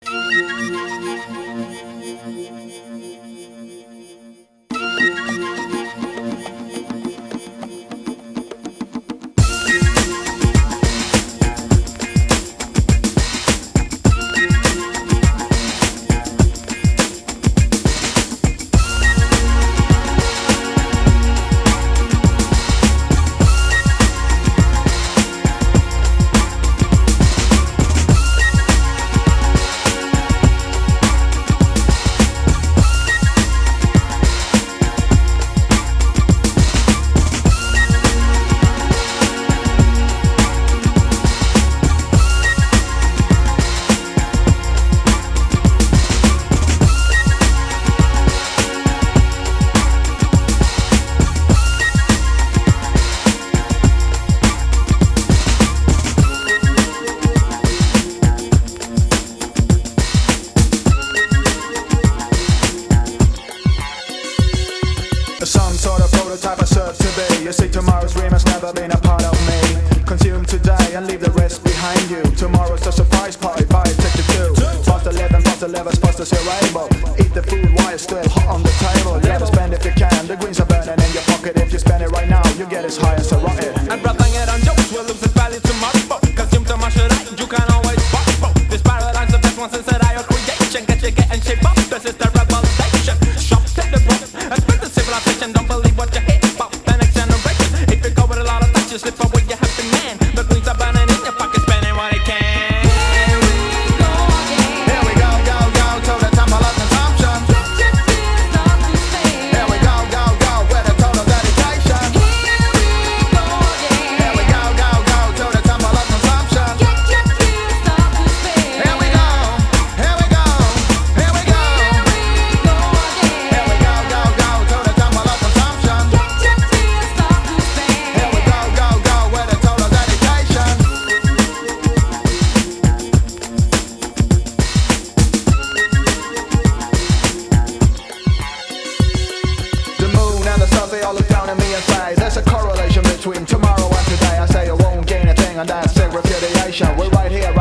Some sort of prototype I serve to be. You see, tomorrow's dream has never been a part of me. Consume today and leave the rest behind you. Tomorrow's the surprise party, buy a ticket too. Past 11, past 11, past the cerebral. Eat the food while it's still hot on the table. You never spend if you can, the greens are burning in your pocket. If you spend it right now, you get as high as a rocket. And brother, it on jokes will lose its value tomorrow. Consume too much tonight, you can always borrow. This paradise's the best one since that I creation. Get you getting shape up, this is the revelation. Shop, take the growth, and spend the civilization. Don't believe what you hear about the next generation. If you go with a lot of touch, you slip away, you happy man. The greens are burning in your pocket, spending what they can. Here we go again. Here we go, go, go, to the temple of consumption. Get your tears not to spend. Here we go, go, go, with a total dedication. Here we go again. Here we go, go, go, to the temple of consumption. Get your tears not to spend. Here we go, here we go, here we go. Here we go again. Here we go, go, go, to the temple of consumption. Get your tears not to spend. Here we go, go, go, with a total dedication. The moon and the stars, they all look down at me and say there's a correlation between tomorrow and today. I say you won't gain a thing, and that's a repudiation. We're right here